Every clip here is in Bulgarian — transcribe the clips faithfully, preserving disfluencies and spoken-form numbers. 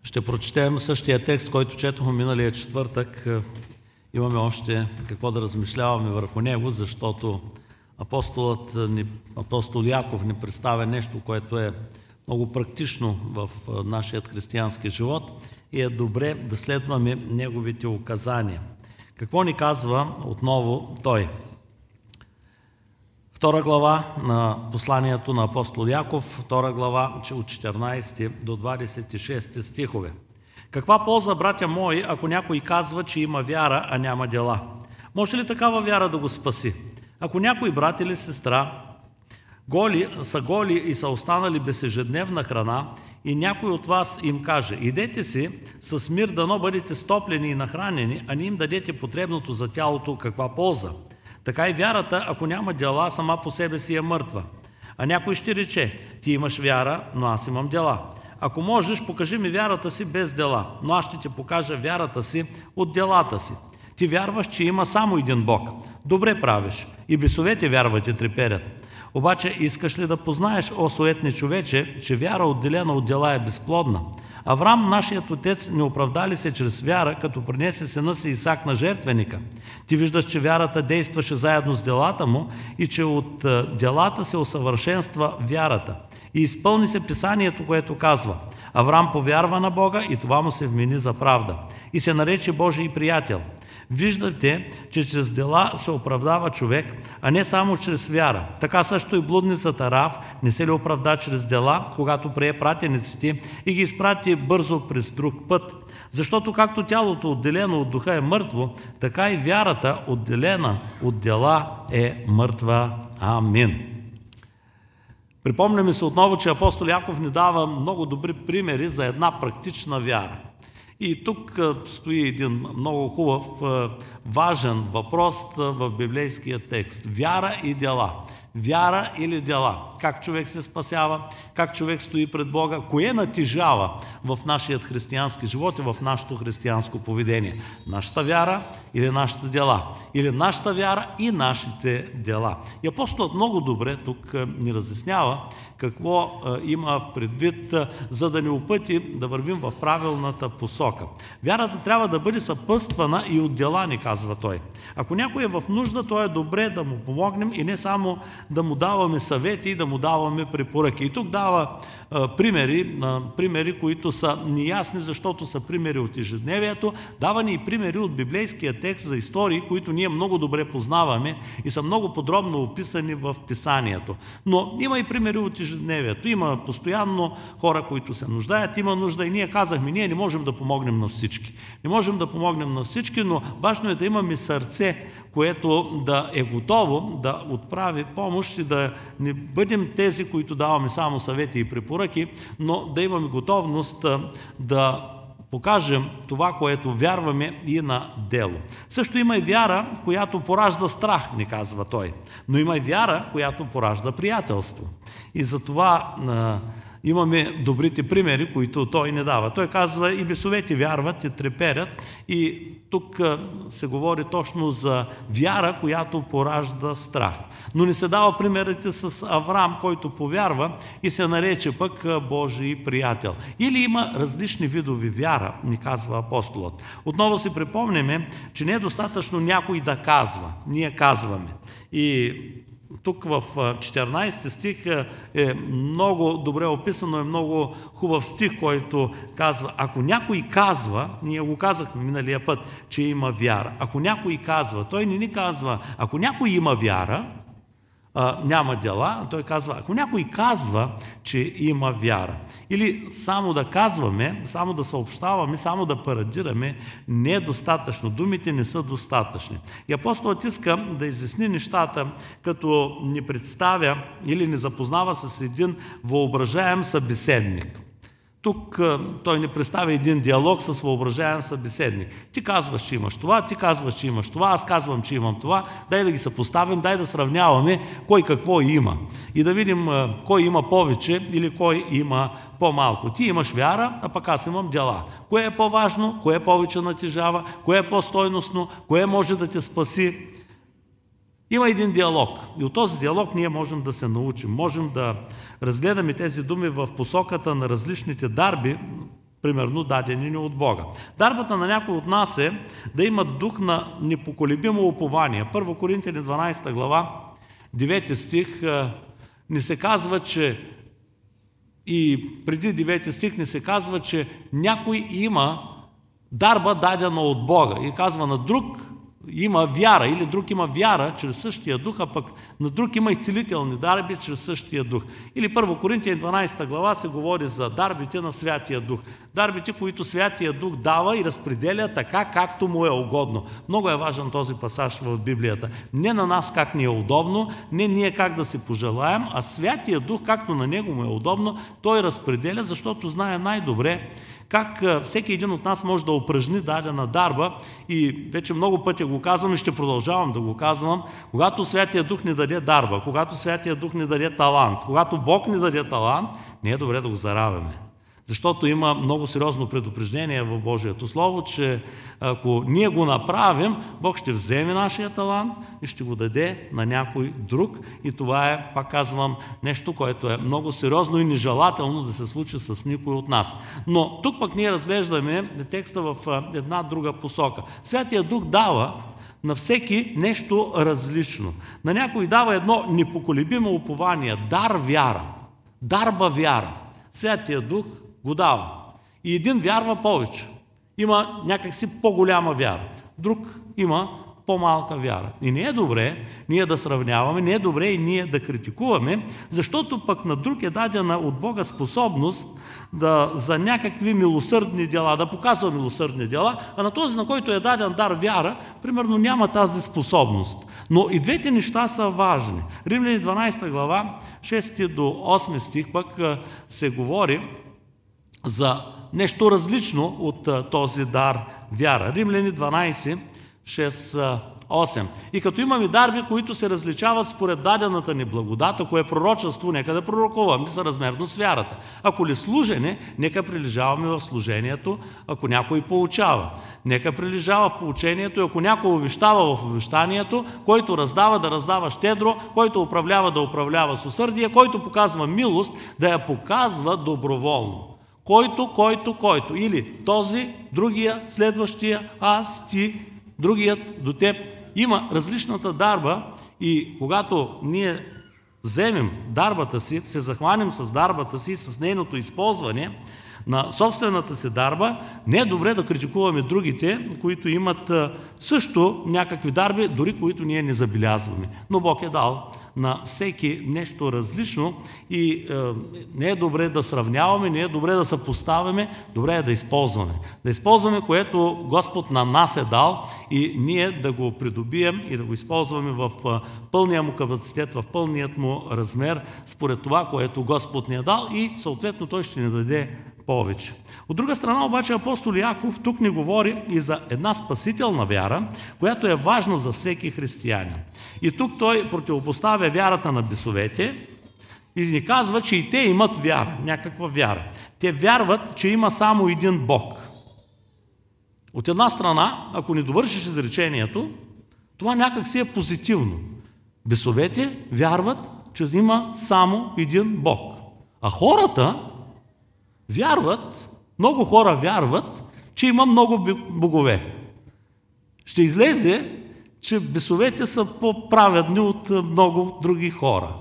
Ще прочетем същия текст, който четохме миналия четвъртък. Имаме още какво да размишляваме върху него, защото апостолът, апостол Яков ни представя нещо, което е много практично в нашия християнски живот и е добре да следваме неговите указания. Какво ни казва отново той? Втора глава на посланието на апостол Яков, втора глава от четиринадесети до двадесет и шести стихове. Каква полза, братя мои, ако някой казва, че има вяра, а няма дела? Може ли такава вяра да го спаси? Ако някой брат или сестра голи, са голи и са останали без ежедневна храна и някой от вас им каже: идете си, с мир дано бъдете стоплени и нахранени, а не им дадете потребното за тялото, каква полза? Така и вярата, ако няма дела, сама по себе си е мъртва. А някой ще рече: ти имаш вяра, но аз имам дела. Ако можеш, покажи ми вярата си без дела, но аз ще ти покажа вярата си от делата си. Ти вярваш, че има само един Бог. Добре правиш. И бесовете вярват и треперят. Обаче искаш ли да познаеш, о суетни човече, че вяра отделена от дела е безплодна? Авраам, нашият отец, не оправдали се чрез вяра, като принесе сина си Исак на жертвеника. Ти виждаш, че вярата действаше заедно с делата му и че от делата се усъвършенства вярата. И изпълни се писанието, което казва: Авраам повярва на Бога и това му се вмени за правда. И се нарече Божий приятел. Виждате, че чрез дела се оправдава човек, а не само чрез вяра. Така също и блудницата Рав не се ли оправда чрез дела, когато прие пратениците и ги изпрати бързо през друг път. Защото както тялото отделено от духа е мъртво, така и вярата отделена от дела е мъртва. Амин. Припомняме се отново, че апостол Яков ни дава много добри примери за една практична вяра. И тук стои един много хубав, важен въпрос в библейския текст. Вяра и дела. Вяра или дела? Как човек се спасява? Как човек стои пред Бога? Кое натежава в нашия християнски живот и в нашето християнско поведение? Нашата вяра или нашите дела? Или нашата вяра и нашите дела? И апостолът много добре тук ни разяснява какво има предвид, за да ни опъти да вървим в правилната посока. Вярата трябва да бъде съпътствана и от дела, ни казва той. Ако някой е в нужда, то е добре да му помогнем и не само да му даваме съвети и да му даваме препоръки. И тук дава а, примери, а, примери, които са неясни, защото са примери от ежедневието. Дава ни и примери от библейския текст за истории, които ние много добре познаваме и са много подробно описани в писанието. Но има и примери от ежедневието. Има постоянно хора, които се нуждаят, има нужда и ние казахме, ние не можем да помогнем на всички. Не можем да помогнем на всички, но важно е да имаме сърце, което да е готово да отправи помощ и да не бъдем тези, които даваме само съвети и препоръки, но да имаме готовност да покажем това, което вярваме и на дело. Също има и вяра, която поражда страх, ни казва той. Но има и вяра, която поражда приятелство. И затова а, имаме добрите примери, които той не дава. Той казва: и бесовете вярват и треперят. И тук се говори точно за вяра, която поражда страх. Но не се дава примерите с Авраам, който повярва и се нарече пък Божий приятел. Или има различни видови вяра, ни казва апостолът. Отново си припомняме, че не е достатъчно някой да казва. Ние казваме. И тук в четиринадесети стих е много добре описано, е много хубав стих, който казва: ако някой казва, ние го казахме миналия път, че има вяра. Ако някой казва, той не ни казва, ако някой има вяра, а, няма дела, той казва, ако някой казва, че има вяра. Или само да казваме, само да съобщаваме, само да парадираме, не е достатъчно. Думите не са достатъчни. И апостолът иска да изясни нещата, като ни представя или ни запознава с един въображаем събеседник. Тук той ни представя един диалог с въображаем събеседник. Ти казваш, че имаш това, ти казваш, че имаш това, аз казвам, че имам това. Дай да ги съпоставим, дай да сравняваме кой какво има. И да видим кой има повече или кой има по-малко. Ти имаш вяра, а пък аз имам дела. Кое е по-важно, кое повече натежава, кое е по-стойностно, кое може да те спаси. Има един диалог и от този диалог ние можем да се научим. Можем да разгледаме тези думи в посоката на различните дарби, примерно дадени ни от Бога. Дарбата на някой от нас е да има дух на непоколебимо упование. Първо Коринтяни дванадесета глава, девети стих, ни се казва, че и преди девети стих ни се казва, че някой има дарба дадена от Бога и казва на друг има вяра, или друг има вяра чрез същия дух, а пък на друг има изцелителни дарби чрез същия дух. Или първо Коринтияни дванадесета глава се говори за дарбите на Святия Дух. Дарбите, които Святия Дух дава и разпределя така, както му е угодно. Много е важен този пасаж в Библията. Не на нас как ни е удобно, не ние как да се пожелаем, а Святия Дух, както на него му е удобно, той разпределя, защото знае най-добре как всеки един от нас може да упражни дадена дарба, и вече много пъти го казвам и ще продължавам да го казвам. Когато Святия Дух ни даде дарба, когато Святия Дух ни даде талант, когато Бог ни даде талант, не е добре да го заравяме. Защото има много сериозно предупреждение в Божието Слово, че ако ние го направим, Бог ще вземе нашия талант и ще го даде на някой друг. И това е, пак казвам, нещо, което е много сериозно и нежелателно да се случи с никой от нас. Но тук пък ние разглеждаме текста в една друга посока. Святия Дух дава на всеки нещо различно. На някой дава едно непоколебимо упование, дар вяра, дарба вяра. Святия Дух го дава. И един вярва повече. Има някакси по-голяма вяра. Друг има по-малка вяра. И не е добре ние да сравняваме, не е добре и ние да критикуваме, защото пък на друг е дадена от Бога способност да, за някакви милосърдни дела, да показва милосърдни дела, а на този, на който е даден дар вяра, примерно няма тази способност. Но и двете неща са важни. Римляни дванадесета глава, шести до осми стих пък се говори за нещо различно от този дар вяра. Римляни дванадесет, шест, осем. И като имаме дарби, които се различават според дадената ни благодат, ако е пророчество, нека да пророкуваме съразмерно с вярата. Ако ли служене, нека прилежаваме в служението, ако някой поучава. Нека прилежава в поучението, ако някой увещава в увещанието, който раздава да раздава щедро, който управлява да управлява с усърдие, който показва милост да я показва доброволно. Който, който, който. Или този, другия, следващия, аз, ти, другият до теб. Има различната дарба и когато ние вземем дарбата си, се захванем с дарбата си, с нейното използване на собствената си дарба, не е добре да критикуваме другите, които имат също някакви дарби, дори които ние не забелязваме. Но Бог е дал на всеки нещо различно и е, не е добре да сравняваме, не е добре да съпоставяме, добре е да използваме. Да използваме, което Господ на нас е дал и ние да го придобием и да го използваме в пълния му капацитет, в пълният му размер, според това, което Господ ни е дал и съответно Той ще ни даде повече. От друга страна обаче апостол Яков тук ни говори и за една спасителна вяра, която е важна за всеки християнин. И тук той противопоставя вярата на бесовете и ни казва, че и те имат вяра, някаква вяра. Те вярват, че има само един Бог. От една страна, ако не довършиш изречението, това някак си е позитивно. Бесовете вярват, че има само един Бог. А хората вярват, много хора вярват, че има много богове. Ще излезе, че бесовете са по-праведни от много други хора.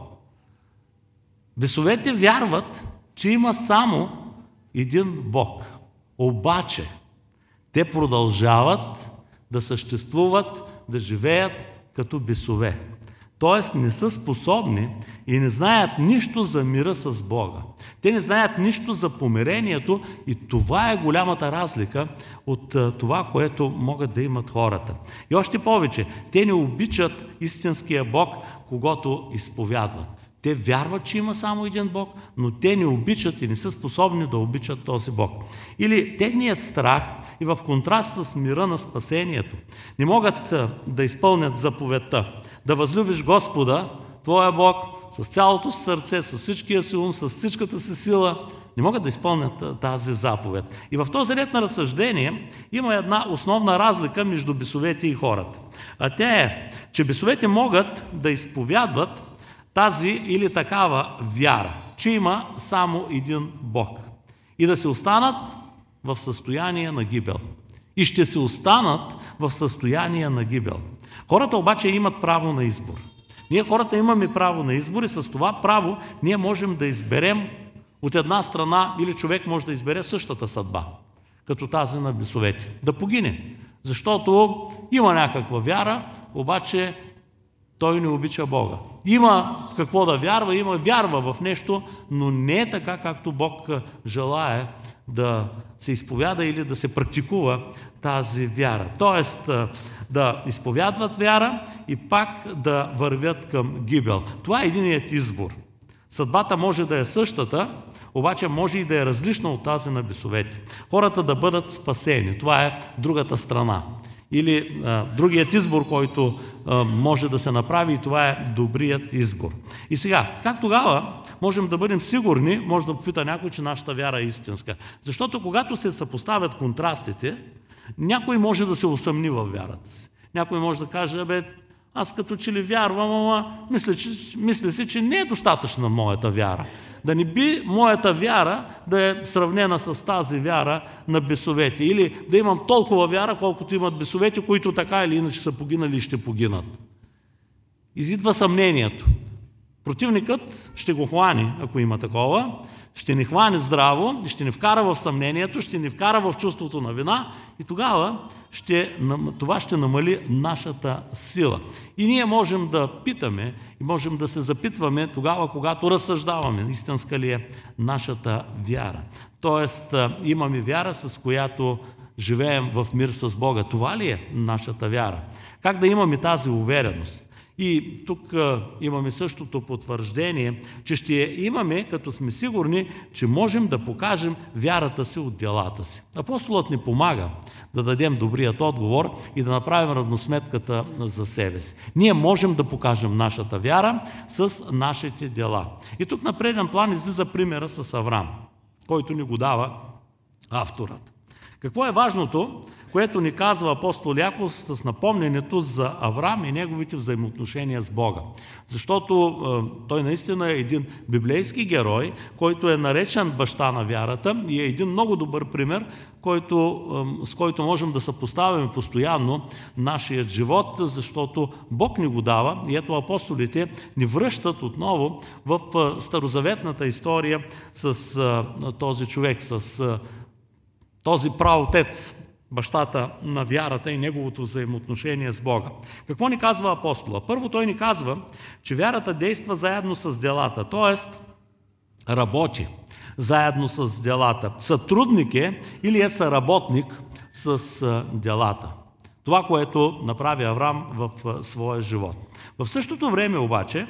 Бесовете вярват, че има само един Бог. Обаче, те продължават да съществуват, да живеят като бесове. Тоест не са способни и не знаят нищо за мира с Бога. Те не знаят нищо за помирението и това е голямата разлика от това, което могат да имат хората. И още повече, те не обичат истинския Бог, когото изповядват. Те вярват, че има само един Бог, но те не обичат и не са способни да обичат този Бог. Или техният страх и в контраст с мира на спасението не могат да изпълнят заповедта. Да възлюбиш Господа, твоя Бог, с цялото си сърце, с всичкия си ум, с всичката си сила, не могат да изпълнят тази заповед. И в този ред на разсъждение има една основна разлика между бесовете и хората. А тя е, че бесовете могат да изповядват тази или такава вяра, че има само един Бог. И да се останат в състояние на гибел. И ще се останат в състояние на гибел. Хората обаче имат право на избор. Ние хората имаме право на избор и с това право ние можем да изберем от една страна, или човек може да избере същата съдба, като тази на бесовете, да погине. Защото има някаква вяра, обаче той не обича Бога. Има какво да вярва, има вярва в нещо, но не е така, както Бог желае да се изповяда или да се практикува тази вяра. Тоест да изповядват вяра и пак да вървят към гибел. Това е единият избор. Съдбата може да е същата, обаче може и да е различна от тази на бесовете. Хората да бъдат спасени. Това е другата страна. Или а, другият избор, който а, може да се направи, и това е добрият избор. И сега, как тогава можем да бъдем сигурни, може да попита някой, че нашата вяра е истинска? Защото когато се съпоставят контрастите, някой може да се усъмни във вярата си. Някой може да каже, бе, аз като че ли вярвам, ама мисля, че, мисля си, че не е достатъчна моята вяра. Да не би моята вяра да е сравнена с тази вяра на бесовете. Или да имам толкова вяра, колкото имат бесовете, които така или иначе са погинали и ще погинат. Изидва съмнението. Противникът ще го хване, ако има такова, ще ни хване здраво, ще ни вкара в съмнението, ще ни вкара в чувството на вина и тогава ще, това ще намали нашата сила. И ние можем да питаме и можем да се запитваме тогава, когато разсъждаваме, истинска ли е нашата вяра. Тоест имаме вяра, с която живеем в мир с Бога. Това ли е нашата вяра? Как да имаме тази увереност? И тук а, имаме същото потвърждение, че ще имаме, като сме сигурни, че можем да покажем вярата си от делата си. Апостолът ни помага да дадем добрият отговор и да направим равносметката за себе си. Ние можем да покажем нашата вяра с нашите дела. И тук на преден план излиза примера с Авраам, който ни го дава авторът. Какво е важното, което ни казва апостол Яков с напомненето за Авраам и неговите взаимоотношения с Бога? Защото е, той наистина е един библейски герой, който е наречен баща на вярата и е един много добър пример, който, е, с който можем да съпоставяме постоянно нашият живот, защото Бог ни го дава и ето апостолите ни връщат отново в е, старозаветната история с е, този човек, с е, този праотец, бащата на вярата и неговото взаимоотношение с Бога. Какво ни казва апостола? Първо той ни казва, че вярата действа заедно с делата, т.е. работи заедно с делата. Сътрудник е или е съработник с делата. Това, което направи Авраам в своя живот. В същото време обаче,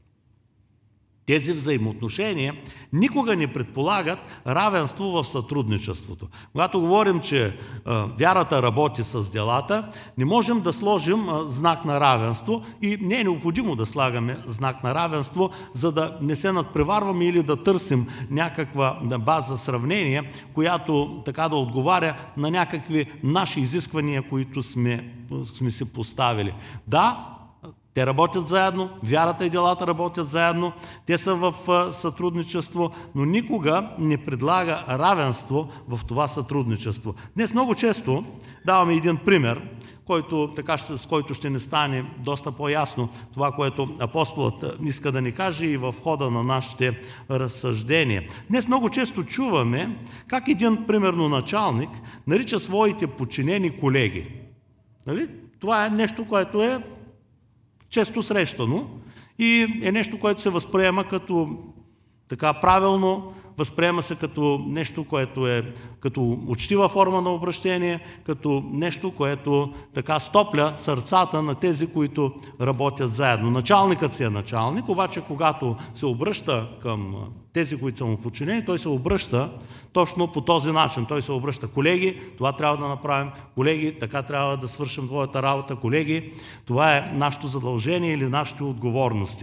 тези взаимоотношения никога не предполагат равенство в сътрудничеството. Когато говорим, че а, вярата работи с делата, не можем да сложим а, знак на равенство и не е необходимо да слагаме знак на равенство, за да не се надпреварваме или да търсим някаква база сравнение, която така да отговаря на някакви наши изисквания, които сме, сме си поставили. Да, те работят заедно, вярата и делата работят заедно, те са в сътрудничество, но никога не предлага равенство в това сътрудничество. Днес много често даваме един пример, който, така, с който ще не стане доста по-ясно това, което апостолът иска да ни каже и в хода на нашите разсъждения. Днес много често чуваме как един, примерно, началник нарича своите подчинени колеги. Нали? Това е нещо, което е често срещано и е нещо, което се възприема като така правилно, възприема се като нещо, което е като учтива форма на обращение, като нещо, което така стопля сърцата на тези, които работят заедно. Началникът си е началник, обаче когато се обръща към тези, които са му подчинени, той се обръща точно по този начин. Той се обръща: колеги, това трябва да направим, колеги, така трябва да свършим твоята работа, колеги, това е нашето задължение или нашите отговорности.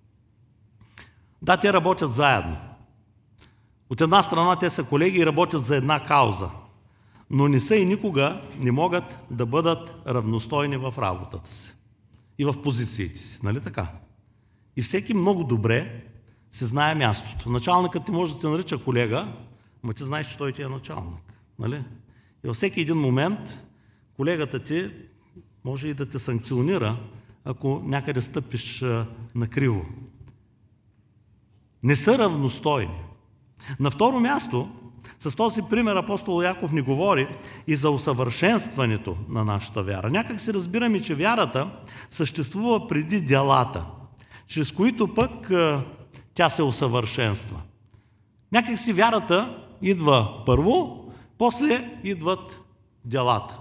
Да, те работят заедно. От една страна те са колеги и работят за една кауза, но не са и никога не могат да бъдат равностойни в работата си и в позициите си. Нали така? И всеки много добре се знае мястото. Началникът ти може да те нарича колега, но ти знаеш, че той ти е началник. Нали? И във всеки един момент колегата ти може и да те санкционира, ако някъде стъпиш накриво. Не са равностойни. На второ място, с този пример апостол Яков ни говори и за усъвършенстването на нашата вяра. Някак си разбираме, че вярата съществува преди делата, чрез които пък тя се усъвършенства. Някак си вярата идва първо, после идват делата.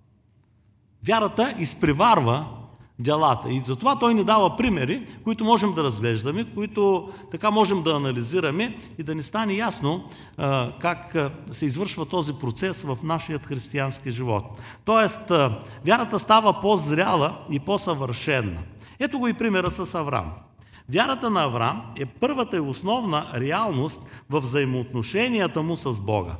Вярата изпреварва делата. И затова той ни дава примери, които можем да разглеждаме, които така можем да анализираме и да ни стане ясно а, как се извършва този процес в нашия християнски живот. Тоест, а, вярата става по-зряла и по-съвършенна. Ето го и примера с Авраам. Вярата на Авраам е първата и основна реалност в взаимоотношенията му с Бога.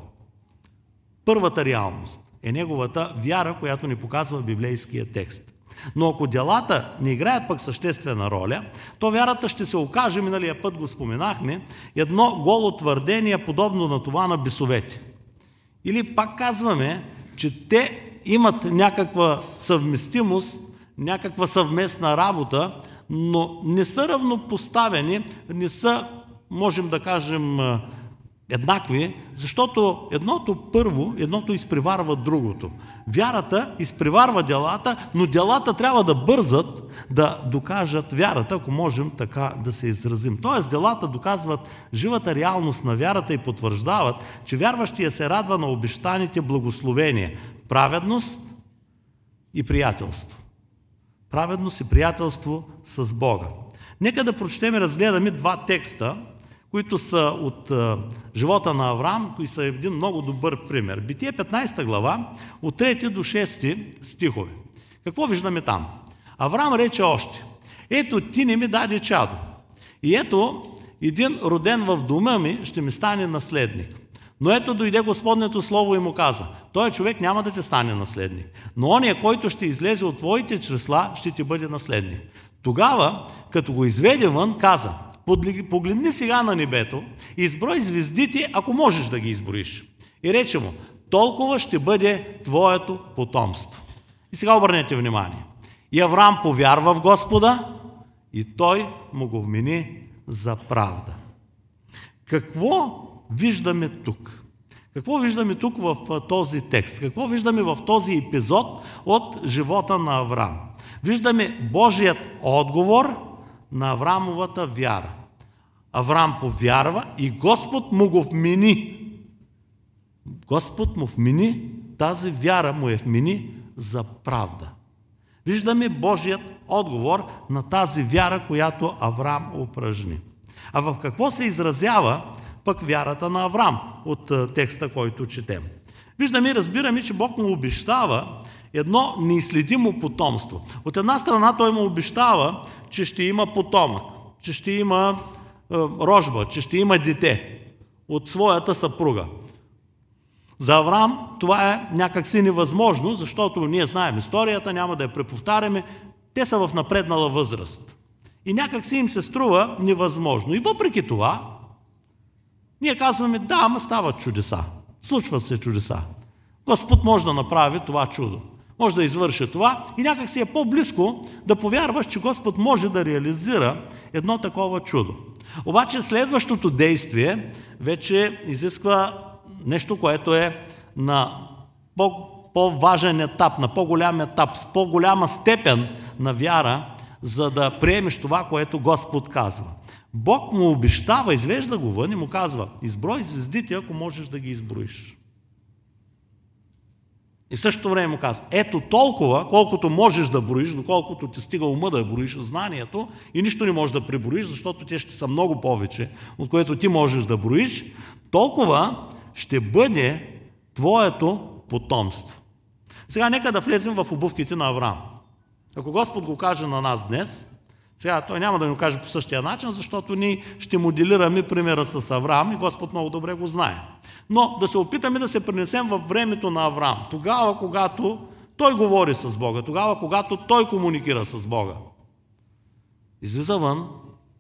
Първата реалност е неговата вяра, която ни показва библейския текст. Но ако делата не играят пък съществена роля, то вярата ще се окаже, миналия път го споменахме, едно голо твърдение, подобно на това на бесовете. Или пак казваме, че те имат някаква съвместимост, някаква съвместна работа, но не са равнопоставени, не са, можем да кажем, еднакви, защото едното първо, едното изпреварва другото. Вярата изпреварва делата, но делата трябва да бързат да докажат вярата, ако можем така да се изразим. Тоест, делата доказват живата реалност на вярата и потвърждават, че вярващия се радва на обещаните благословения, праведност и приятелство. Праведност и приятелство с Бога. Нека да прочетем и разгледаме два текста, които са от а, живота на Авраам, които са един много добър пример. Битие петнайсета глава, от трети до шести стихове. Какво виждаме там? Авраам рече още: ето ти не ми даде чадо. И ето един роден в дома ми ще ми стане наследник. Но ето дойде Господнето слово и му каза: той човек няма да те стане наследник, но ония, който ще излезе от твоите чресла, ще ти бъде наследник. Тогава, като го изведе вън, каза: погледни сега на небето и изброй звездите, ако можеш да ги изброиш. И рече му: толкова ще бъде твоето потомство. И сега обърнете внимание. И Авраам повярва в Господа и той му го вмени за правда. Какво виждаме тук? Какво виждаме тук в този текст? Какво виждаме в този епизод от живота на Авраам? Виждаме Божият отговор на Авраамовата вяра. Авраам повярва и Господ му го вмени. Господ му вмени, тази вяра му е вмени за правда. Виждаме Божият отговор на тази вяра, която Авраам упражни. А в какво се изразява пък вярата на Авраам от текста, който четем? Виждаме и разбираме, че Бог му обещава едно неизследимо потомство. От една страна той му обещава, че ще има потомък, че ще има е, рожба, че ще има дете от своята съпруга. За Авраам това е някакси невъзможно, защото ние знаем историята, няма да я преповтаряме, те са в напреднала възраст. И някакси им се струва невъзможно. И въпреки това, ние казваме: да, ама стават чудеса. Случват се чудеса. Господ може да направи това чудо. Може да извърши това и някак си е по-близко да повярваш, че Господ може да реализира едно такова чудо. Обаче следващото действие вече изисква нещо, което е на по-важен етап, на по-голям етап, с по-голяма степен на вяра, за да приемеш това, което Господ казва. Бог му обещава, извежда го вън и му казва: изброй звездите, ако можеш да ги изброиш. И в същото време му казва: ето толкова, колкото можеш да броиш, доколкото ти стига ума да броиш, знанието, и нищо не можеш да преброиш, защото те ще са много повече, от което ти можеш да броиш, толкова ще бъде твоето потомство. Сега нека да влезем в обувките на Авраам. Ако Господ го каже на нас днес, сега той няма да ни го каже по същия начин, защото ние ще моделираме примера с Авраам и Господ много добре го знае. Но да се опитаме да се пренесем във времето на Авраам, тогава, когато той говори с Бога, тогава, когато той комуникира с Бога. Излиза вън,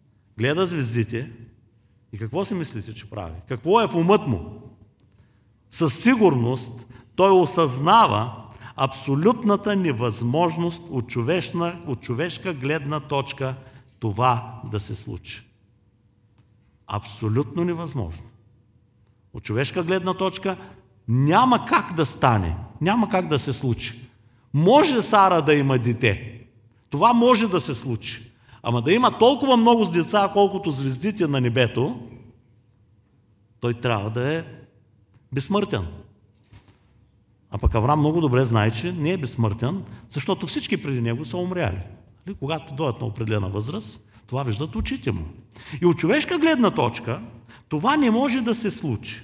гледа звездите и какво си мислите, че прави? Какво е в умът му? със сигурност той осъзнава абсолютната невъзможност от, човешна, от човешка гледна точка това да се случи. Абсолютно невъзможно. От човешка гледна точка няма как да стане, няма как да се случи. Може Сара да има дете. Това може да се случи. Ама да има толкова много с деца, колкото звездите на небето, той трябва да е безсмъртен. А пък Авраам много добре знае, че не е безсмъртен, защото всички преди него са умряли. Когато дойдат на определена възраст, това виждат очите му. И от човешка гледна точка, това не може да се случи.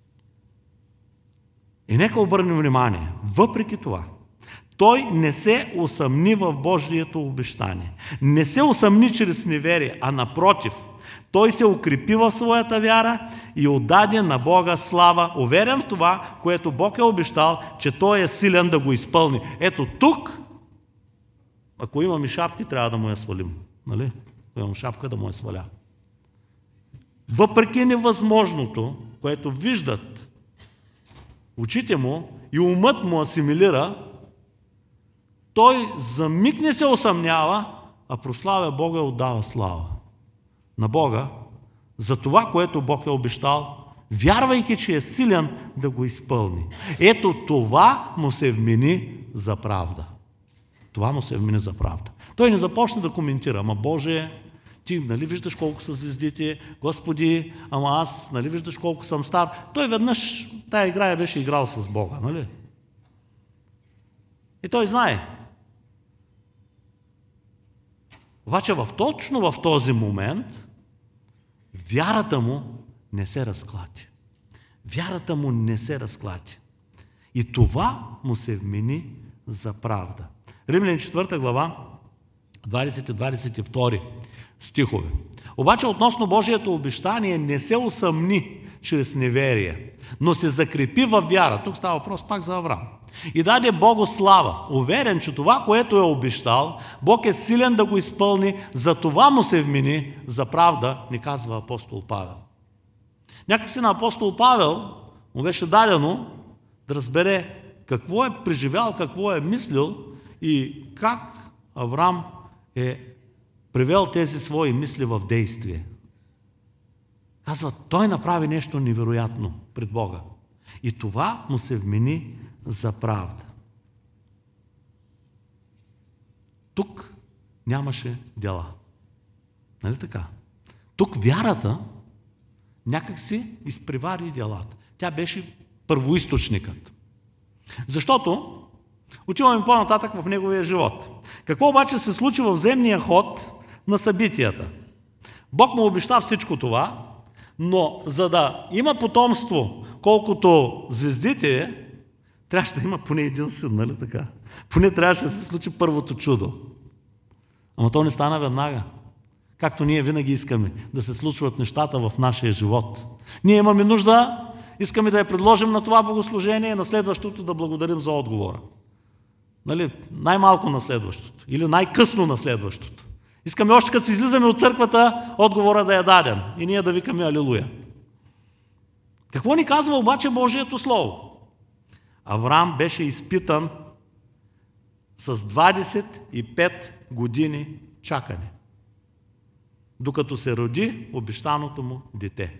И нека обърнем внимание, въпреки това, той не се усъмни в Божието обещание. Не се усъмни чрез неверие, а напротив, той се укрепи в своята вяра и отдаде на Бога слава, уверен в това, което Бог е обещал, че той е силен да го изпълни. Ето тук, ако имаме шапки, трябва да му я свалим. Нали? Ако имам шапка, да му я сваля. Въпреки невъзможното, което виждат очите му и умът му асимилира, той за миг не се усъмнява, а прославя Бога и отдава слава на Бога за това, което Бог е обещал, вярвайки, че е силен да го изпълни. Ето това му се вмени за правда. Това му се вмени за правда. Той не започна да коментира, ама Боже, ти нали виждаш колко са звездите, Господи, ама аз нали виждаш колко съм стар. Той веднъж тая игра беше играл с Бога, нали? И той знае. Обаче в, точно в този момент вярата му не се разклати. Вярата му не се разклати. И това му се вмени за правда. Римляни четвърта глава, двадесет и двадесет и втори стихове. Обаче относно Божието обещание не се усъмни чрез неверие, но се закрепи във вяра. Тук става въпрос пак за Авраам. И даде Богу слава, уверен, че това, което е обещал, Бог е силен да го изпълни, за това му се вмени за правда, ни казва апостол Павел. Някакси на апостол Павел му беше дадено да разбере какво е преживял, какво е мислил и как Авраам е привел тези свои мисли в действие. Казва, той направи нещо невероятно пред Бога. И това му се вмени за правда. Тук нямаше дела. Нали така? Тук вярата някак си изпревари делата. Тя беше първоизточникът. Защото отиваме по-нататък в неговия живот. Какво обаче се случи в земния ход на събитията? Бог му обеща всичко това, но за да има потомство, колкото звездите, трябваше да има поне един син, нали така? Поне трябваше да се случи първото чудо. Ама то не стана веднага. Както ние винаги искаме да се случват нещата в нашия живот. Ние имаме нужда, искаме да я предложим на това богослужение и на следващото да благодарим за отговора. Нали? Най-малко на следващото или най-късно на следващото. Искаме още като излизаме от църквата, отговора да е даден и ние да викаме алилуя. Какво ни казва обаче Божието Слово? Авраам беше изпитан с двадесет и пет години чакане, докато се роди обещаното му дете.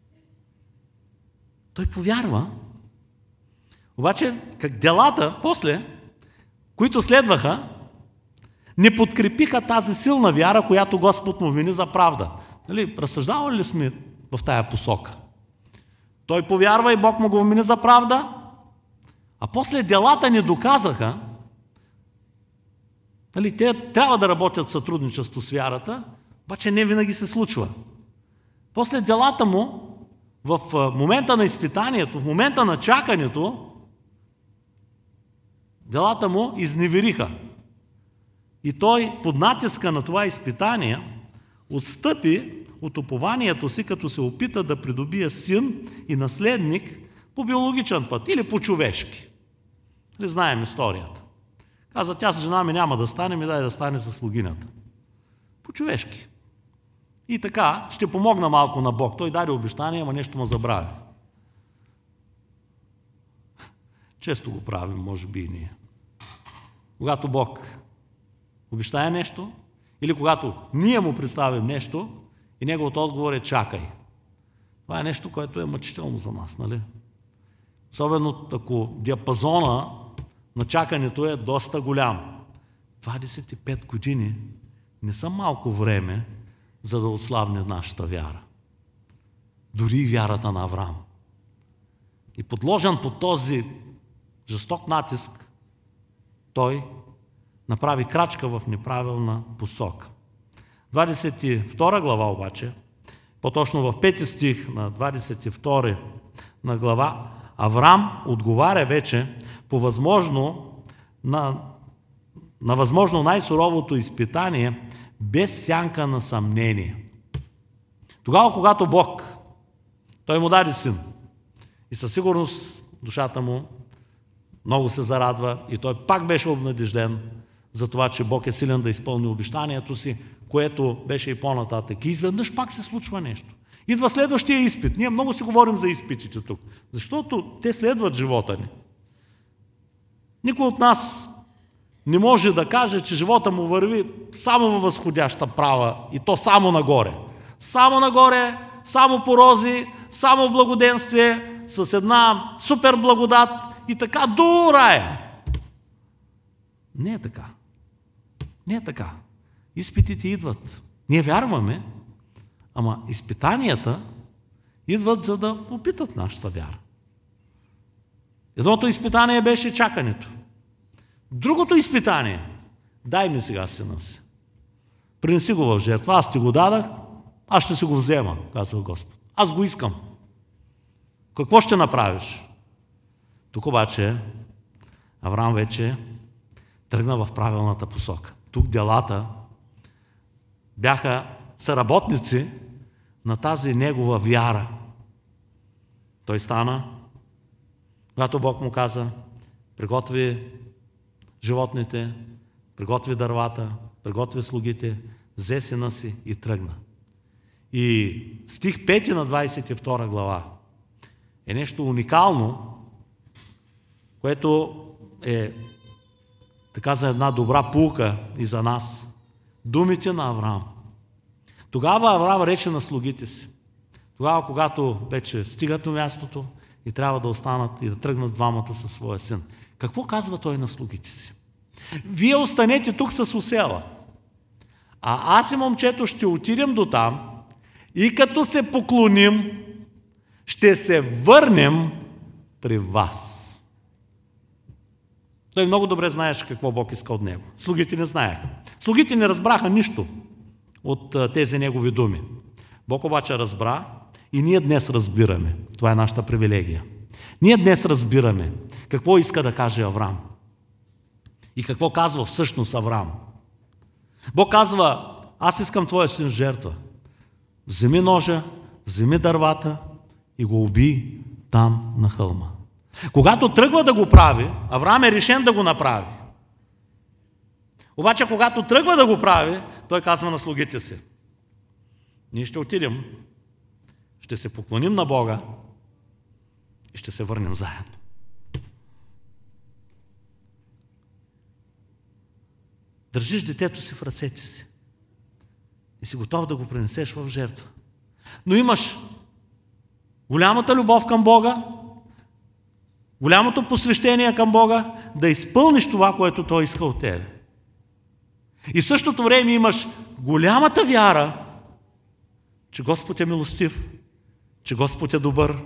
Той повярва, обаче как делата после, които следваха, не подкрепиха тази силна вяра, която Господ му вмени за правда. Нали, разсъждавали ли сме в тая посока? Той повярва и Бог му го вмени за правда, а после делата не доказаха, нали, те трябва да работят в сътрудничество с вярата, обаче не винаги се случва. После делата му, в момента на изпитанието, в момента на чакането, делата му изневериха. И той под натиска на това изпитание отстъпи от упованието си, като се опита да придобие син и наследник по биологичен път или по човешки. Ли знаем историята? Каза, тя с жена ми няма да стане, ми дай да стане за слугинята. По човешки. И така, ще помогна малко на Бог. Той даде обещание, ама нещо му забрави. Често го правим, може би и ние. Когато Бог обещае нещо, или когато ние му представим нещо и неговото отговор е чакай. Това е нещо, което е мъчително за нас, нали? Особено ако диапазона на чакането е доста голям. двадесет и пет години не са малко време, за да отслабне нашата вяра. Дори и вярата на Авраам. И подложен под този жесток натиск, той направи крачка в неправилна посока. двадесет и втора глава обаче, по-точно в пети стих на двадесет и втора на глава, Авраам отговаря вече по възможно на, на възможно най-суровото изпитание, без сянка на съмнение. Тогава, когато Бог, той му даде син, и със сигурност душата му много се зарадва и той пак беше обнадежден за това, че Бог е силен да изпълни обещанието си, което беше и по-нататък. И изведнъж пак се случва нещо. Идва следващия изпит. Ние много си говорим за изпитите тук, защото те следват живота ни. Никой от нас не може да каже, че живота му върви само във възходяща права и то само нагоре. Само нагоре, само по рози, само в благоденствие, с една супер благодат и така до рая. Не е така. Не е така. Изпитите идват. Ние вярваме, ама изпитанията идват, за да опитат нашата вяра. Едното изпитание беше чакането. Другото изпитание, дай ми сега сина си. Принеси го в жертва, аз ти го дадах, аз ще си го взема, казва Господ. Аз го искам. Какво ще направиш? Тук обаче Авраам вече тръгна в правилната посока. Тук делата бяха съработници на тази негова вяра. Той стана, когато Бог му каза, приготви животните, приготви дървата, приготви слугите, взе сина си и тръгна. И стих пети на двадесет и втора глава е нещо уникално, което е така за една добра пулка и за нас. Думите на Авраам. Тогава Авраам рече на слугите си. Тогава, когато вече стигат до мястото и трябва да останат и да тръгнат двамата със своя син. Какво казва той на слугите си? Вие останете тук с осела, а аз и момчето ще отидем до там и като се поклоним, ще се върнем при вас. Той много добре знаеше какво Бог иска от него. Слугите не знаеха. Слугите не разбраха нищо от тези негови думи. Бог обаче разбра и ние днес разбираме. Това е нашата привилегия. Ние днес разбираме какво иска да каже Авраам. И какво казва всъщност Авраам. Бог казва, аз искам твоя син жертва. Вземи ножа, вземи дървата и го убий там на хълма. Когато тръгва да го прави, Авраам е решен да го направи. Обаче, когато тръгва да го прави, той казва на слугите си, ние ще отидем, ще се поклоним на Бога и ще се върнем заедно. Държиш детето си в ръцете си и си готов да го принесеш в жертва. Но имаш голямата любов към Бога, голямото посвещение към Бога, да изпълниш това, което Той иска от тебе. И в същото време имаш голямата вяра, че Господ е милостив, че Господ е добър,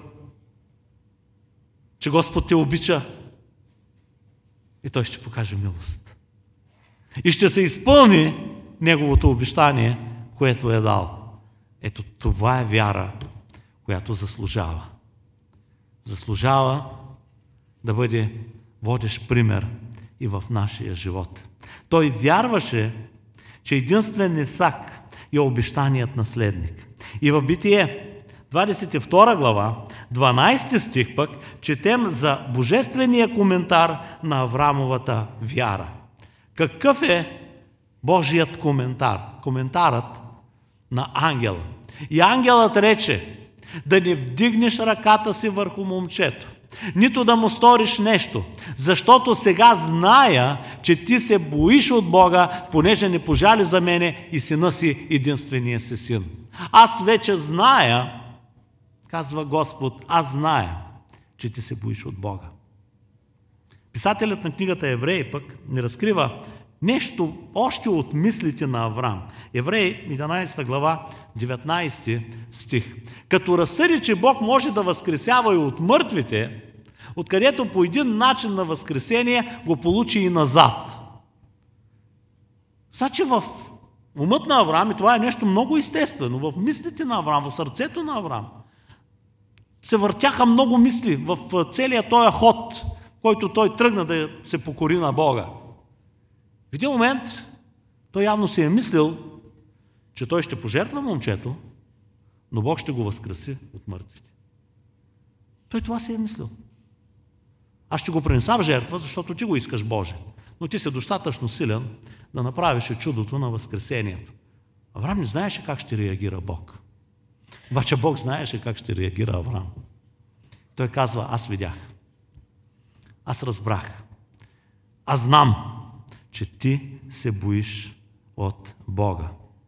че Господ те обича и Той ще покаже милост. И ще се изпълни Неговото обещание, което е дал. Ето това е вяра, която заслужава. Заслужава да бъде водещ пример и в нашия живот. Той вярваше, че единствен Исак е обещаният наследник. И в Битие, двадесет и втора глава, дванадесети стих пък, четем за божествения коментар на Аврамовата вяра. Какъв е Божият коментар? Коментарът на ангела. И ангелът рече, да не вдигнеш ръката си върху момчето, нито да му сториш нещо, защото сега зная, че ти се боиш от Бога, понеже не пожали за мене и сина си, единствения си син. Аз вече зная, казва Господ, аз зная, че ти се боиш от Бога. Писателят на книгата Евреи пък ни разкрива нещо още от мислите на Авраам. Евреи, единадесета глава, деветнадесети стих. Като разсъди, че Бог може да възкресява и от мъртвите, откъдето по един начин на възкресение го получи и назад. Значи в умът на Авраам, и това е нещо много естествено, в мислите на Авраам, в сърцето на Авраам, се въртяха много мисли в целия този ход, който той тръгна да се покори на Бога. В един момент той явно си е мислил, че той ще пожертва момчето, но Бог ще го възкреси от мъртвите. Той това си е мислил. Аз ще го принеса в жертва, защото ти го искаш, Боже. Но ти си достатъчно силен да направиш чудото на възкресението. Авраам не знаеше как ще реагира Бог. Обаче Бог знаеше как ще реагира Авраам. Той казва, аз видях. Аз разбрах. Аз знам, че ти се боиш от Бога.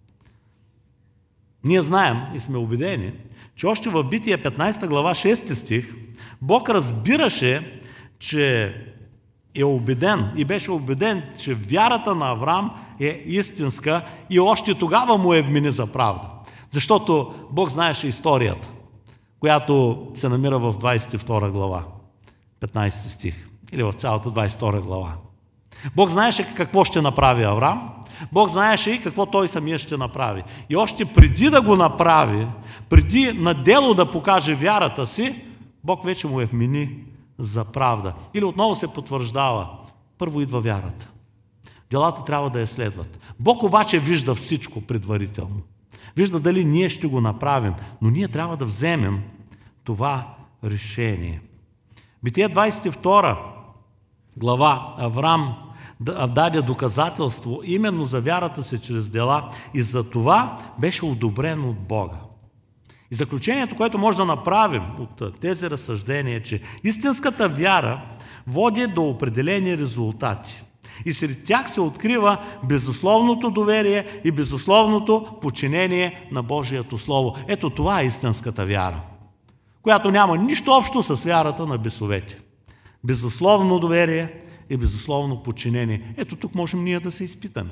Ние знаем и сме убедени, че още в Битие петнадесета глава шести стих Бог разбираше, че е убеден и беше убеден, че вярата на Авраам е истинска и още тогава му е вмени за правда. Защото Бог знаеше историята, която се намира в двадесет и втора глава, петнадесети стих, или в цялата двадесет и втора глава. Бог знаеше какво ще направи Авраам, Бог знаеше и какво той самия ще направи. И още преди да го направи, преди на дело да покаже вярата си, Бог вече му е вмени за правда. Или отново се потвърждава. Първо идва вярата. Делата трябва да я следват. Бог обаче вижда всичко предварително. Вижда дали ние ще го направим, но ние трябва да вземем това решение. Битие двадесет и втора глава Авраам даде доказателство именно за вярата си чрез дела и за това беше одобрен от Бога. И заключението, което може да направим от тези разсъждения е, че истинската вяра води до определени резултати. И сред тях се открива безусловното доверие и безусловното подчинение на Божието Слово. Ето това е истинската вяра, която няма нищо общо с вярата на бесовете. Безусловно доверие и безусловно подчинение. Ето тук можем ние да се изпитаме.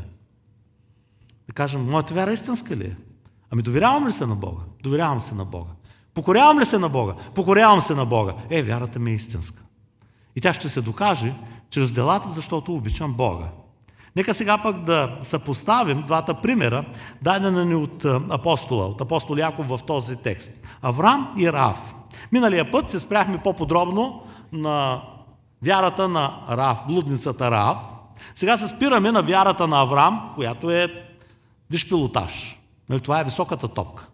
Да кажем, моята вяра истинска ли е? Ами доверявам ли се на Бога? Доверявам се на Бога. Покорявам ли се на Бога? Покорявам се на Бога. Е, вярата ми е истинска. И тя ще се докаже чрез делата, защото обичам Бога. Нека сега пък да съпоставим двата примера, дадени ни от апостола, от апостол Яков в този текст. Авраам и Раав. Миналия път се спряхме по-подробно на вярата на Раав, блудницата Раав. Сега се спираме на вярата на Авраам, която е виж пилотаж. Това е високата топка.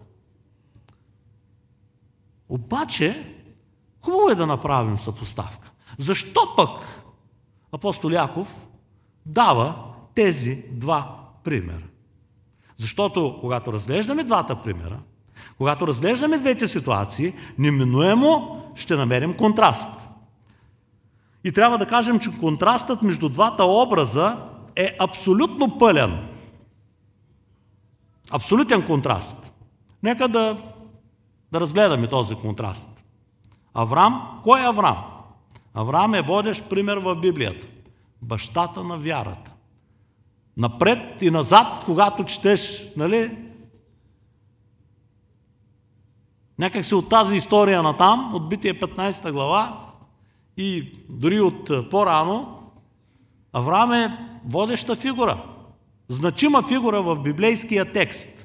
Обаче, хубаво е да направим съпоставка. Защо пък апостол Яков дава тези два примера? Защото когато разглеждаме двата примера, когато разглеждаме двете ситуации, неминуемо ще намерим контраст. И трябва да кажем, че контрастът между двата образа е абсолютно пълен. Абсолютен контраст. Нека да, да разгледаме този контраст. Авраам, кой е Авраам? Авраам е водещ пример в Библията. Бащата на вярата. Напред и назад, когато четеш, нали? Някак си от тази история натам, от Битие петнадесета глава и дори от по-рано, Авраам е водеща фигура. Значима фигура в библейския текст.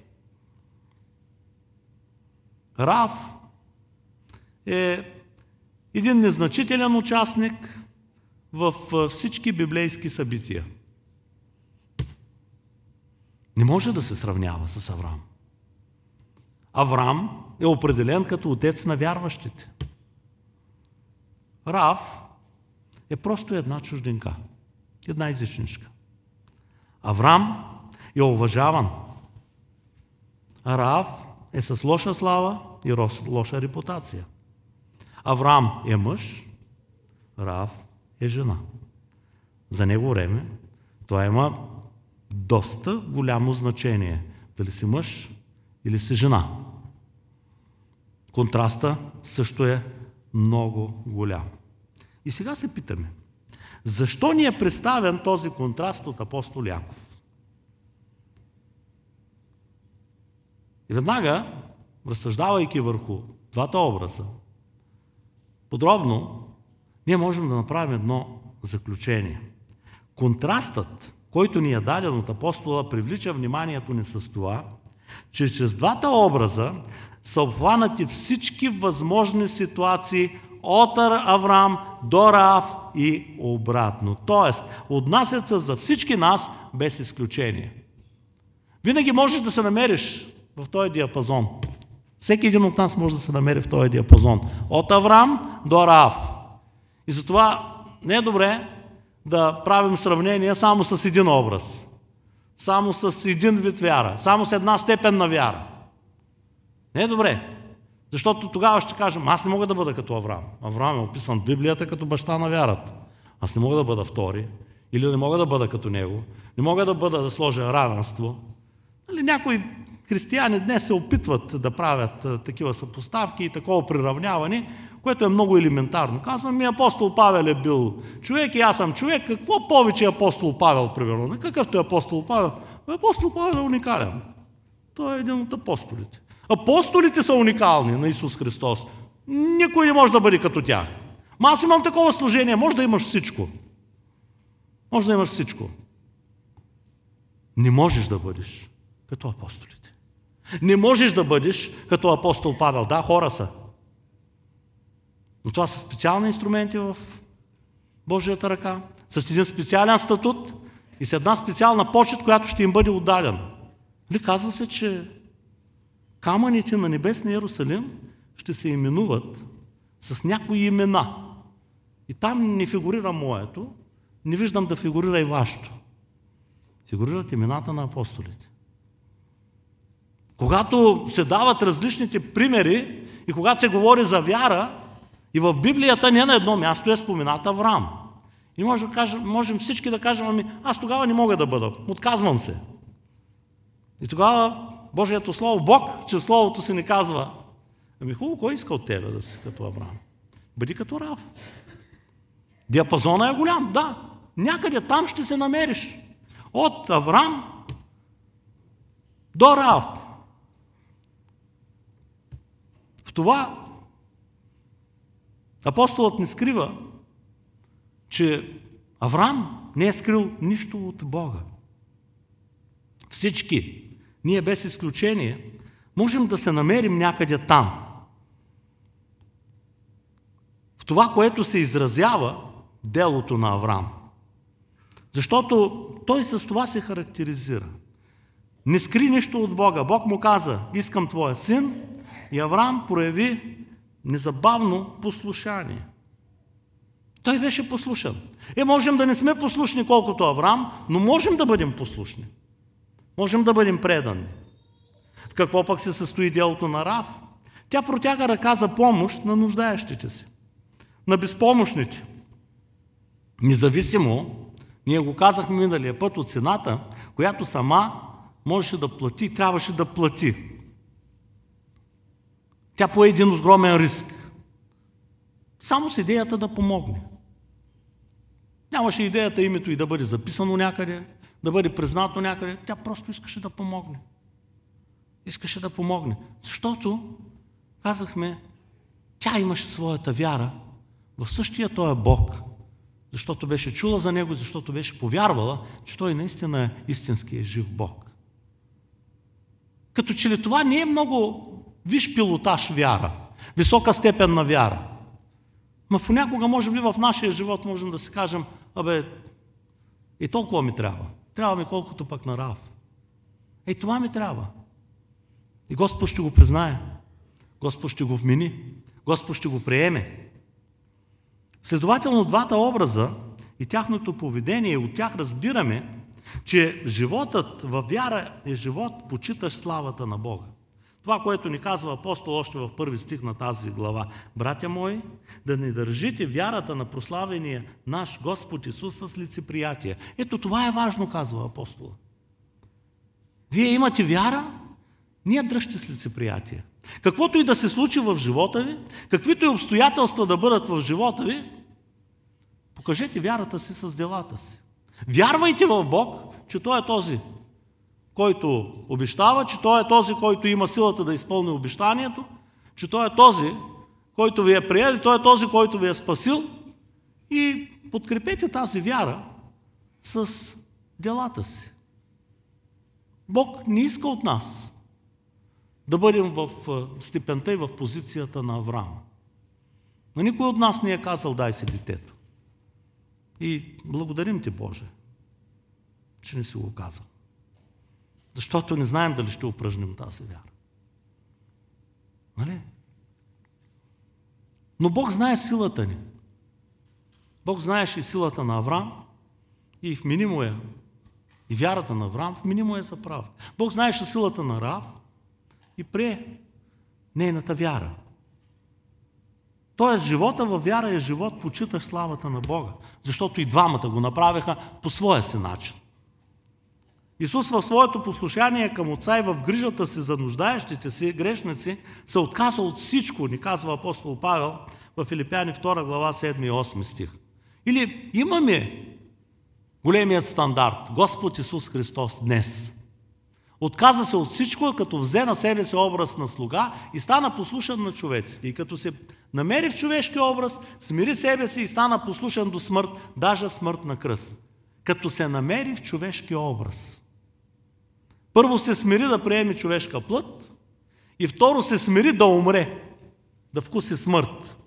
Раав е един незначителен участник в всички библейски събития. Не може да се сравнява с Авраам. Авраам е определен като отец на вярващите. Раав е просто една чужденка, една езичничка. Авраам е уважаван. А Раав е с лоша слава и лоша репутация. Авраам е мъж, Раав е жена. За него време това има доста голямо значение. Дали си мъж или си жена. Контраста също е много голям. И сега се питаме, защо ни е представен този контраст от апостол Яков? И веднага, разсъждавайки върху двата образа, подробно, ние можем да направим едно заключение. Контрастът, който ни е даден от апостола, привлича вниманието ни с това, че чрез двата образа са обхванати всички възможни ситуации от Авраам до Раав и обратно. Тоест, отнасят се за всички нас без изключение. Винаги можеш да се намериш в този диапазон. Всеки един от нас може да се намери в този диапазон. От Авраам до Раав. И затова не е добре да правим сравнение само с един образ. Само с един вид вяра. Само с една степен на вяра. Не е добре. Защото тогава ще кажем, аз не мога да бъда като Авраам. Авраам е описан в Библията като баща на вярата. Аз не мога да бъда втори. Или не мога да бъда като него. Не мога да бъда да сложа равенство. Нали, някои християни днес се опитват да правят а, такива съпоставки и такова приравняване, което е много елементарно. Казвам ми, апостол Павел е бил човек и аз съм човек. Какво повече апостол Павел, примерно? Какъвто е апостол Павел? Апостол Павел е уникален. Той е един от апостолите. Апостолите са уникални на Исус Христос. Никой не може да бъде като тях. Ма аз имам такова служение. Може да имаш всичко. Може да имаш всичко. Не можеш да бъдеш като апостолите. Не можеш да бъдеш като апостол Павел. Да, хора са. Но това са специални инструменти в Божията ръка, с един специален статут и с една специална почет, която ще им бъде отдадена. Ли казва се, че камъните на небесния Иерусалим ще се именуват с някои имена. И там не фигурира моето, не виждам да фигурира и вашето. Фигурират имената на апостолите. Когато се дават различните примери и когато се говори за вяра, и в Библията не на едно място е споменат Авраам. И може да кажем, можем всички да кажем, ами аз тогава не мога да бъда, отказвам се. И тогава Божието Слово, Бог, че Словото си ни казва, ами хубаво, кой иска от тебе да си като Авраам? Бъди като Раав. Диапазона е голям, да. Някъде там ще се намериш. От Авраам до Раав. В това апостолът не скрива, че Авраам не е скрил нищо от Бога. Всички, ние без изключение, можем да се намерим някъде там. В това, което се изразява делото на Авраам. Защото той с това се характеризира. Не скри нищо от Бога. Бог му каза, искам твоя син, и Авраам прояви незабавно послушание. Той беше послушан. Е, можем да не сме послушни колкото Авраам, но можем да бъдем послушни. Можем да бъдем предани. В какво пък се състои делото на Раав? Тя протяга ръка за помощ на нуждаещите се, на безпомощните. Независимо, ние го казахме миналия път, от цената, която сама можеше да плати, трябваше да плати. Тя пое един огромен риск. Само с идеята да помогне. Нямаше идеята името и да бъде записано някъде, да бъде признато някъде. Тя просто искаше да помогне. Искаше да помогне. Защото, казахме, тя имаше своята вяра в същия този Бог, защото беше чула за Него, защото беше повярвала, че Той наистина е истинския жив Бог. Като че ли това не е много висш пилотаж вяра, висока степен на вяра. Но понякога, може би, в нашия живот можем да си кажем, абе, и толкова ми трябва. Трябва ми колкото пък на Раав. Ей, това ми трябва. И Господ ще го признае. Господ ще го вмени. Господ ще го приеме. Следователно, двата образа и тяхното поведение, от тях разбираме, че животът във вяра е живот, почитащ славата на Бога. Това, което ни казва апостол още в първи стих на тази глава. Братя мои, да не държите вярата на прославения наш Господ Исус с лицеприятие. Ето това е важно, казва апостола. Вие имате вяра, ние дръжте с лицеприятие. Каквото и да се случи в живота ви, каквито и обстоятелства да бъдат в живота ви, покажете вярата си с делата си. Вярвайте в Бог, че Той е този, който обещава, че Той е този, който има силата да изпълни обещанието, че Той е този, който ви е приел, Той е този, който ви е спасил, и подкрепете тази вяра с делата си. Бог не иска от нас да бъдем в степента и в позицията на Авраам. Но никой от нас не е казал: дай си детето. И благодарим Ти, Боже, че не си го казал. Защото не знаем дали ще упражним тази вяра. Нали? Но Бог знае силата ни. Бог знаеше и силата на Авраам и вмени му я. И вярата на Авраам вмени му я за правда. Бог знаеше силата на Раав и прие нейната вяра. Тоест, живота във вяра е живот, почита в славата на Бога. Защото и двамата го направиха по своя си начин. Исус в своето послушание към Отца и в грижата си за нуждаещите си, грешници, се отказа от всичко, ни казва апостол Павел в Филипяни втора глава седми и осми стих. Или имаме големият стандарт, Господ Исус Христос днес. Отказа се от всичко, като взе на себе си образ на слуга и стана послушен на човеците. И като се намери в човешки образ, смири себе си и стана послушен до смърт, даже смърт на кръст. Като се намери в човешки образ. Първо се смири да приеме човешка плът и второ се смири да умре, да вкуси смърт.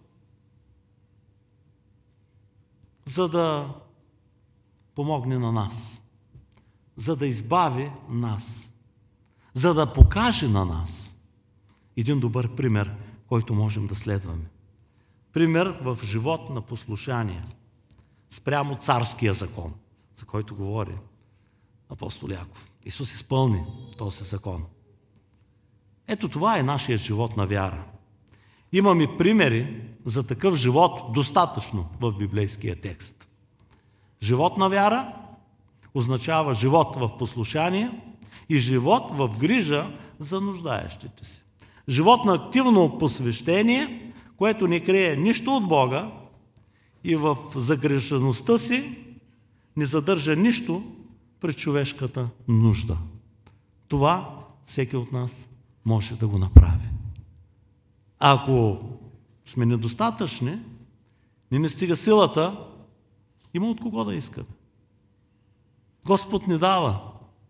За да помогне на нас, за да избави нас, за да покаже на нас един добър пример, който можем да следваме. Пример в живот на послушание спрямо царския закон, за който говори апостол Яков. Исус изпълни този закон. Ето това е нашият живот на вяра. Имаме примери за такъв живот достатъчно в библейския текст. Живот на вяра означава живот в послушание и живот в грижа за нуждаещите си. Живот на активно посвещение, което не крие нищо от Бога и в загрешеността си не задържа нищо пред човешката нужда. Това всеки от нас може да го направи. Ако сме недостатъчни, не ни стига силата, има от кого да искаме. Господ ни дава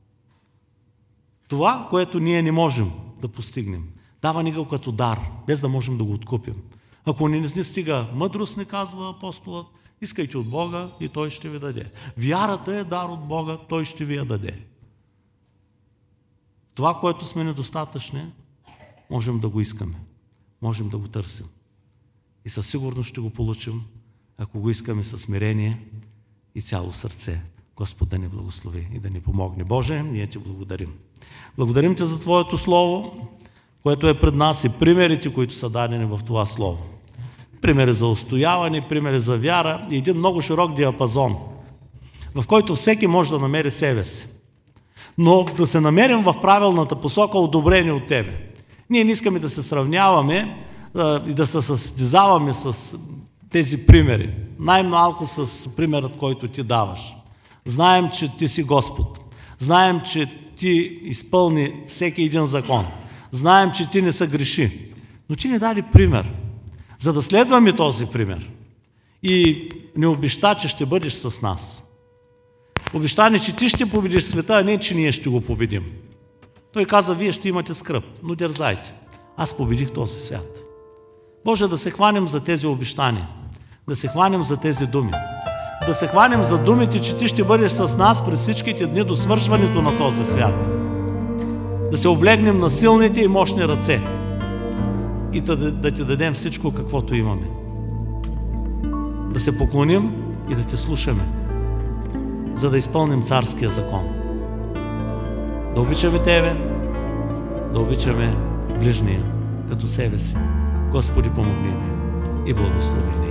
това, което ние не можем да постигнем. Дава ни го като дар, без да можем да го откупим. Ако не ни стига мъдрост, не казва апостолът, искайте от Бога и Той ще ви даде. Вярата е дар от Бога, Той ще ви я даде. Това, което сме недостатъчни, можем да го искаме. Можем да го търсим. И със сигурност ще го получим, ако го искаме със смирение и цяло сърце. Господ да ни благослови и да ни помогне. Боже, ние Ти благодарим. Благодарим Ти за Твоето Слово, което е пред нас, и примерите, които са дадени в това Слово. Примери за устояване, примери за вяра и един много широк диапазон, в който всеки може да намери себе си. Но да се намерим в правилната посока, одобрени от Тебе. Ние не искаме да се сравняваме а, и да се състезаваме с тези примери. Най-малко с примерът, който Ти даваш. Знаем, че Ти си Господ. Знаем, че Ти изпълни всеки един закон. Знаем, че Ти не съгреши. Но Ти ни даде пример, за да следваме този пример. И не обеща, че ще бъдеш с нас. Обеща ни, че Ти ще победиш света, а не, че ние ще го победим. Той каза: вие ще имате скръб, но дързайте. Аз победих този свят. Боже, да се хванем за тези обещания, да се хванем за тези думи, да се хванем за думите, че Ти ще бъдеш с нас през всичките дни до свършването на този свят. Да се облегнем на силните и мощни ръце и да, да Ти дадем всичко, каквото имаме. Да се поклоним и да Те слушаме, за да изпълним царския закон. Да обичаме Тебе, да обичаме ближния като себе си. Господи, помогни ни и благослови ни.